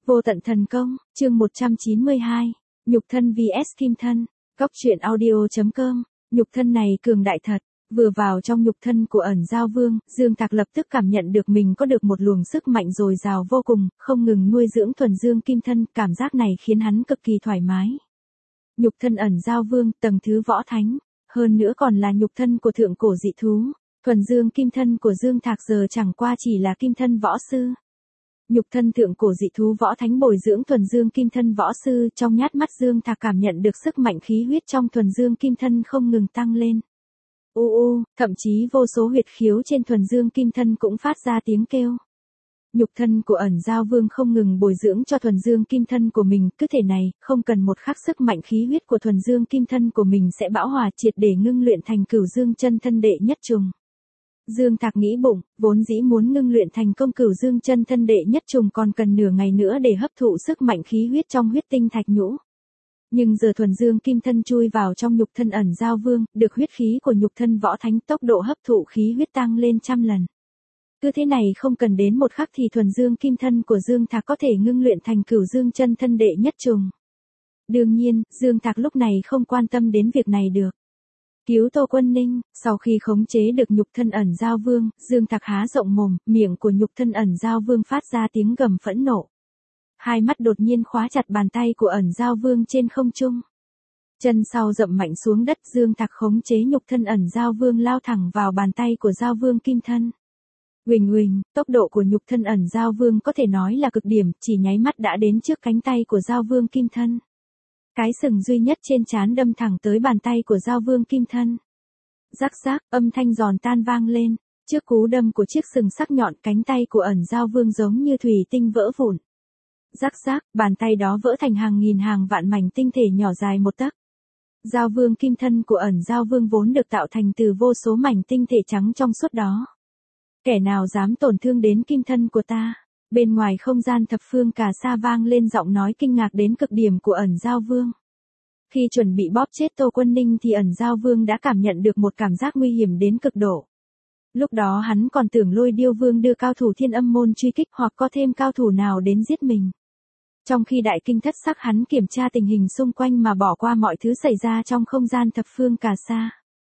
Vô tận thần công, chương 192, nhục thân vs kim thân, Cóc truyện audio.com, nhục thân này cường đại thật, vừa vào trong nhục thân của ẩn giao vương, Dương Tạc lập tức cảm nhận được mình có được một luồng sức mạnh dồi dào vô cùng, không ngừng nuôi dưỡng thuần dương kim thân, cảm giác này khiến hắn cực kỳ thoải mái. Nhục thân ẩn giao vương, tầng thứ võ thánh, hơn nữa còn là nhục thân của thượng cổ dị thú, thuần dương kim thân của Dương Thạc giờ chẳng qua chỉ là kim thân võ sư. Nhục thân thượng cổ dị thú võ thánh bồi dưỡng thuần dương kim thân võ sư, trong nhát mắt Dương Thạc cảm nhận được sức mạnh khí huyết trong thuần dương kim thân không ngừng tăng lên. Thậm chí vô số huyệt khiếu trên thuần dương kim thân cũng phát ra tiếng kêu. Nhục thân của ẩn giao vương không ngừng bồi dưỡng cho thuần dương kim thân của mình, cứ thể này, không cần một khắc sức mạnh khí huyết của thuần dương kim thân của mình sẽ bão hòa triệt để ngưng luyện thành cửu dương chân thân đệ nhất trùng. Dương Thạc nghĩ bụng, vốn dĩ muốn ngưng luyện thành công cửu dương chân thân đệ nhất trùng còn cần nửa ngày nữa để hấp thụ sức mạnh khí huyết trong huyết tinh thạch nhũ. Nhưng giờ thuần dương kim thân chui vào trong nhục thân ẩn giao vương, được huyết khí của nhục thân võ thánh, tốc độ hấp thụ khí huyết tăng lên 100 lần. Cứ thế này không cần đến một khắc thì thuần dương kim thân của Dương Thạc có thể ngưng luyện thành cửu dương chân thân đệ nhất trùng. Đương nhiên, Dương Thạc lúc này không quan tâm đến việc này được. Cứu Tô Quân Ninh, sau khi khống chế được nhục thân ẩn giao vương, Dương Thạc há rộng mồm, miệng của nhục thân ẩn giao vương phát ra tiếng gầm phẫn nộ. Hai mắt đột nhiên khóa chặt bàn tay của ẩn giao vương trên không trung. Chân sau dậm mạnh xuống đất, Dương Thạc khống chế nhục thân ẩn giao vương lao thẳng vào bàn tay của giao vương kim thân. Huỳnh, tốc độ của nhục thân ẩn giao vương có thể nói là cực điểm, chỉ nháy mắt đã đến trước cánh tay của giao vương kim thân. Cái sừng duy nhất trên trán đâm thẳng tới bàn tay của giao vương kim thân. Rắc rác, âm thanh giòn tan vang lên, trước cú đâm của chiếc sừng sắc nhọn, cánh tay của ẩn giao vương giống như thủy tinh vỡ vụn. Rắc rác, bàn tay đó vỡ thành hàng nghìn hàng vạn mảnh tinh thể nhỏ dài 1 tấc. Giao vương kim thân của ẩn giao vương vốn được tạo thành từ vô số mảnh tinh thể trắng trong suốt đó. Kẻ nào dám tổn thương đến kim thân của ta? Bên ngoài không gian thập phương cà sa vang lên giọng nói kinh ngạc đến cực điểm của ẩn giao vương. Khi chuẩn bị bóp chết Tô Quân Ninh thì ẩn giao vương đã cảm nhận được một cảm giác nguy hiểm đến cực độ. Lúc đó hắn còn tưởng Lôi Điêu Vương đưa cao thủ Thiên Âm môn truy kích hoặc có thêm cao thủ nào đến giết mình. Trong khi đại kinh thất sắc hắn kiểm tra tình hình xung quanh mà bỏ qua mọi thứ xảy ra trong không gian thập phương cà sa.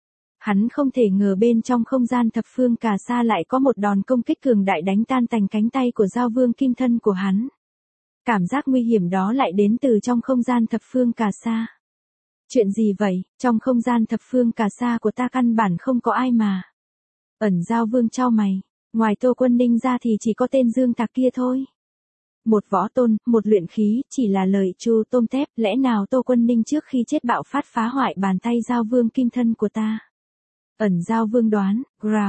Hắn không thể ngờ bên trong không gian thập phương cà sa lại có một đòn công kích cường đại đánh tan tành cánh tay của giao vương kim thân của hắn. Cảm giác nguy hiểm đó lại đến từ trong không gian thập phương cà sa. Chuyện gì vậy, trong không gian thập phương cà sa của ta căn bản không có ai mà. Ẩn giao vương chau mày, ngoài Tô Quân Ninh ra thì chỉ có tên Dương Tạc kia thôi. Một võ tôn, một luyện khí, chỉ là lời chu tôm tép, lẽ nào Tô Quân Ninh trước khi chết bạo phát phá hoại bàn tay giao vương kim thân của ta. Ẩn giao vương đoán,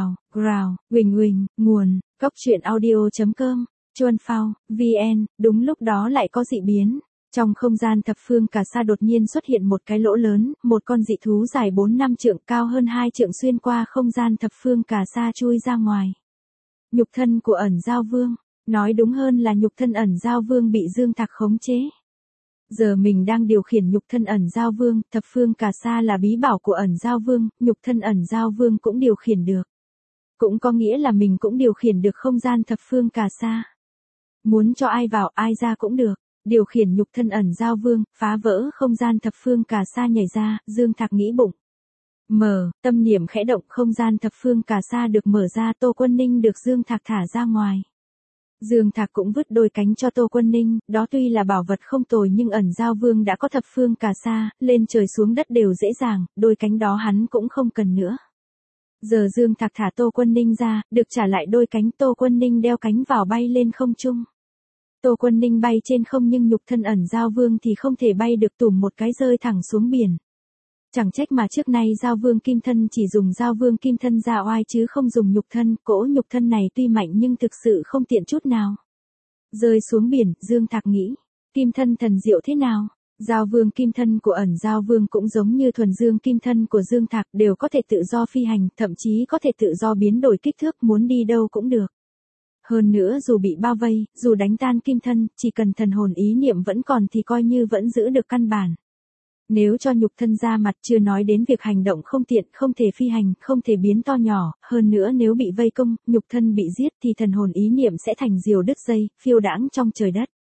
huỳnh, nguồn, Cóc truyện audio.com, Chuan Phao, VN, đúng lúc đó lại có dị biến. Trong không gian thập phương cà sa đột nhiên xuất hiện một cái lỗ lớn, một con dị thú dài 4-5 trượng cao hơn 2 trượng xuyên qua không gian thập phương cà sa chui ra ngoài. Nhục thân của ẩn giao vương, nói đúng hơn là nhục thân ẩn giao vương bị Dương Thạc khống chế. Giờ mình đang điều khiển nhục thân ẩn giao vương, thập phương cà sa là bí bảo của ẩn giao vương, nhục thân ẩn giao vương cũng điều khiển được. Cũng có nghĩa là mình cũng điều khiển được không gian thập phương cà sa. Muốn cho ai vào ai ra cũng được, điều khiển nhục thân ẩn giao vương, phá vỡ không gian thập phương cà sa nhảy ra, Dương Thạc nghĩ bụng. Tâm niệm khẽ động, không gian thập phương cà sa được mở ra, Tô Quân Ninh được Dương Thạc thả ra ngoài. Dương Thạc cũng vứt đôi cánh cho Tô Quân Ninh, đó tuy là bảo vật không tồi nhưng ẩn giao vương đã có thập phương cà sa, lên trời xuống đất đều dễ dàng, đôi cánh đó hắn cũng không cần nữa. Giờ Dương Thạc thả Tô Quân Ninh ra, được trả lại đôi cánh, Tô Quân Ninh đeo cánh vào bay lên không trung. Tô Quân Ninh bay trên không nhưng nhục thân ẩn giao vương thì không thể bay được, tùm một cái rơi thẳng xuống biển. Chẳng trách mà trước nay giao vương kim thân chỉ dùng giao vương kim thân ra oai chứ không dùng nhục thân, cỗ nhục thân này tuy mạnh nhưng thực sự không tiện chút nào. Rơi xuống biển, Dương Thạc nghĩ, kim thân thần diệu thế nào? Giao vương kim thân của ẩn giao vương cũng giống như thuần dương kim thân của Dương Thạc, đều có thể tự do phi hành, thậm chí có thể tự do biến đổi kích thước, muốn đi đâu cũng được. Hơn nữa dù bị bao vây, dù đánh tan kim thân, chỉ cần thần hồn ý niệm vẫn còn thì coi như vẫn giữ được căn bản. Nếu cho nhục thân ra mặt, chưa nói đến việc hành động không tiện, không thể phi hành, không thể biến to nhỏ, hơn nữa nếu bị vây công, nhục thân bị giết thì thần hồn ý niệm sẽ thành diều đứt dây, phiêu đãng trong trời đất.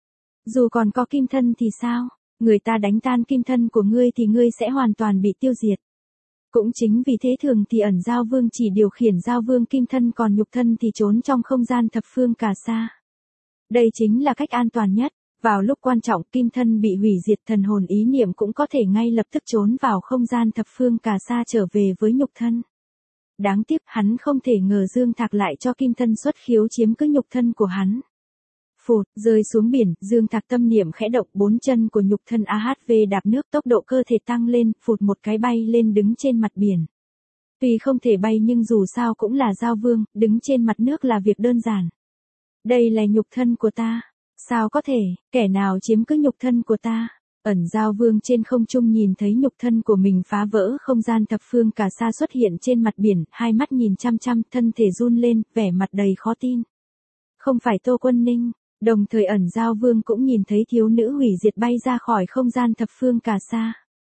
Dù còn có kim thân thì sao? Người ta đánh tan kim thân của ngươi thì ngươi sẽ hoàn toàn bị tiêu diệt. Cũng chính vì thế thường thì ẩn giao vương chỉ điều khiển giao vương kim thân còn nhục thân thì trốn trong không gian thập phương cà sa. Đây chính là cách an toàn nhất. Vào lúc quan trọng kim thân bị hủy diệt thần hồn ý niệm cũng có thể ngay lập tức trốn vào không gian thập phương cà sa trở về với nhục thân. Đáng tiếc hắn không thể ngờ Dương Thạc lại cho kim thân xuất khiếu chiếm cứ nhục thân của hắn. Phụt, rơi xuống biển, Dương Thạc tâm niệm khẽ động, 4 chân của nhục thân AHV đạp nước, tốc độ cơ thể tăng lên, phụt một cái bay lên đứng trên mặt biển. Tuy không thể bay nhưng dù sao cũng là giao vương, đứng trên mặt nước là việc đơn giản. Đây là nhục thân của ta. Sao có thể, kẻ nào chiếm cứ nhục thân của ta? Ẩn giao vương trên không trung nhìn thấy nhục thân của mình phá vỡ không gian thập phương cà sa xuất hiện trên mặt biển, hai mắt nhìn chăm chăm, thân thể run lên, vẻ mặt đầy khó tin. Không phải Tô Quân Ninh. Đồng thời ẩn giao vương cũng nhìn thấy thiếu nữ hủy diệt bay ra khỏi không gian thập phương cà sa.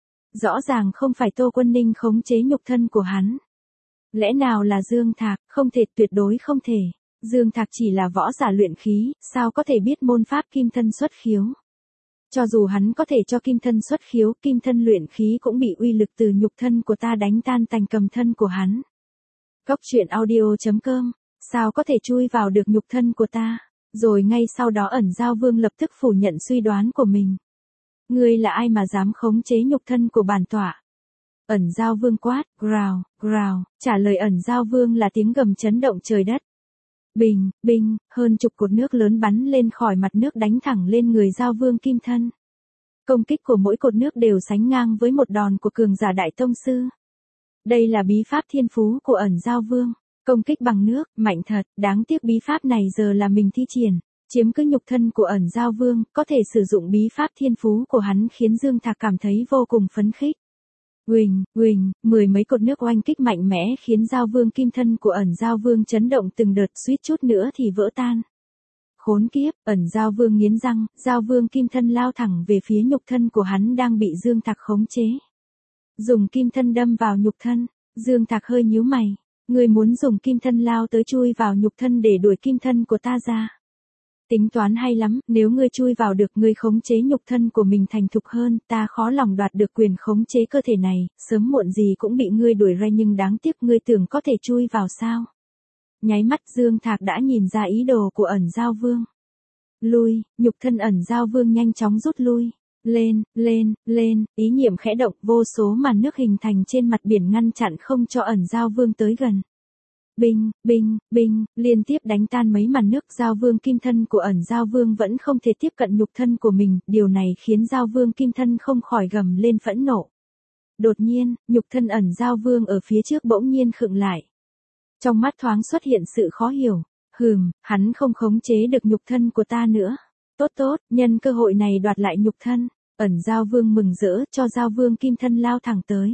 Rõ ràng không phải Tô Quân Ninh khống chế nhục thân của hắn. Lẽ nào là Dương Thạc? Không thể, tuyệt đối không thể. Dương Thạc chỉ là võ giả luyện khí, sao có thể biết môn pháp kim thân xuất khiếu. Cho dù hắn có thể cho kim thân xuất khiếu, kim thân luyện khí cũng bị uy lực từ nhục thân của ta đánh tan thành cầm thân của hắn. Cốc truyện audio.com, sao có thể chui vào được nhục thân của ta? Rồi ngay sau đó ẩn giao vương lập tức phủ nhận suy đoán của mình. Ngươi là ai mà dám khống chế nhục thân của bản tọa? Ẩn giao vương quát, grào, grào, trả lời ẩn giao vương là tiếng gầm chấn động trời đất. Bình, bình, hơn chục cột nước lớn bắn lên khỏi mặt nước đánh thẳng lên người giao vương kim thân. Công kích của mỗi cột nước đều sánh ngang với một đòn của cường giả đại tông sư. Đây là bí pháp thiên phú của ẩn giao vương. Công kích bằng nước, mạnh thật, đáng tiếc bí pháp này giờ là mình thi triển. Chiếm cứ nhục thân của ẩn giao vương, có thể sử dụng bí pháp thiên phú của hắn khiến Dương Thạc cảm thấy vô cùng phấn khích. Huỳnh, huỳnh, 10 mấy cột nước oanh kích mạnh mẽ khiến giao vương kim thân của ẩn giao vương chấn động từng đợt, suýt chút nữa thì vỡ tan. Khốn kiếp, ẩn giao vương nghiến răng, giao vương kim thân lao thẳng về phía nhục thân của hắn đang bị Dương Thạc khống chế. Dùng kim thân đâm vào nhục thân, Dương Thạc hơi nhíu mày. Ngươi muốn dùng kim thân lao tới chui vào nhục thân để đuổi kim thân của ta ra. Tính toán hay lắm, nếu ngươi chui vào được, ngươi khống chế nhục thân của mình thành thục hơn, ta khó lòng đoạt được quyền khống chế cơ thể này, sớm muộn gì cũng bị ngươi đuổi ra, nhưng đáng tiếc ngươi tưởng có thể chui vào sao? Nháy mắt Dương Thạc đã nhìn ra ý đồ của ẩn giao vương. Lui, nhục thân ẩn giao vương nhanh chóng rút lui. Lên, lên, lên, ý niệm khẽ động, vô số màn nước hình thành trên mặt biển ngăn chặn không cho ẩn giao vương tới gần. Binh, binh, binh, liên tiếp đánh tan mấy màn nước, giao vương kim thân của ẩn giao vương vẫn không thể tiếp cận nhục thân của mình, điều này khiến giao vương kim thân không khỏi gầm lên phẫn nộ. Đột nhiên, nhục thân ẩn giao vương ở phía trước bỗng nhiên khựng lại. Trong mắt thoáng xuất hiện sự khó hiểu, hắn không khống chế được nhục thân của ta nữa. Tốt tốt, nhân cơ hội này đoạt lại nhục thân, ẩn giao vương mừng rỡ cho giao vương kim thân lao thẳng tới.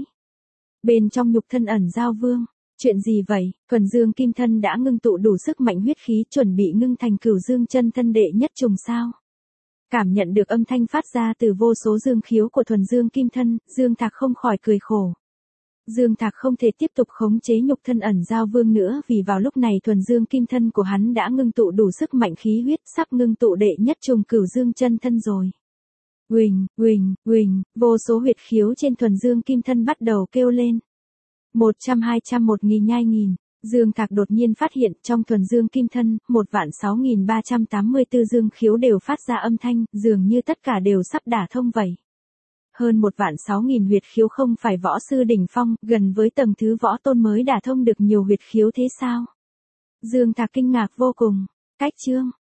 Bên trong nhục thân ẩn giao vương, chuyện gì vậy? Thuần dương kim thân đã ngưng tụ đủ sức mạnh huyết khí chuẩn bị ngưng thành cửu dương chân thân đệ nhất trùng sao. Cảm nhận được âm thanh phát ra từ vô số dương khiếu của thuần dương kim thân, Dương Thạc không khỏi cười khổ. Dương Thạc không thể tiếp tục khống chế nhục thân ẩn giao vương nữa vì vào lúc này thuần dương kim thân của hắn đã ngưng tụ đủ sức mạnh khí huyết, sắp ngưng tụ đệ nhất trùng cửu dương chân thân rồi. Huỳnh, huỳnh, huỳnh, vô số huyệt khiếu trên thuần dương kim thân bắt đầu kêu lên. 100 200 1000 nhai nghìn, Dương Thạc đột nhiên phát hiện trong thuần dương kim thân, 16384 dương khiếu đều phát ra âm thanh, dường như tất cả đều sắp đả thông vậy. Hơn 16000 huyệt khiếu không phải võ sư đỉnh phong, gần với tầng thứ võ tôn mới đả thông được nhiều huyệt khiếu thế sao? Dương Thạc kinh ngạc vô cùng. Cách chương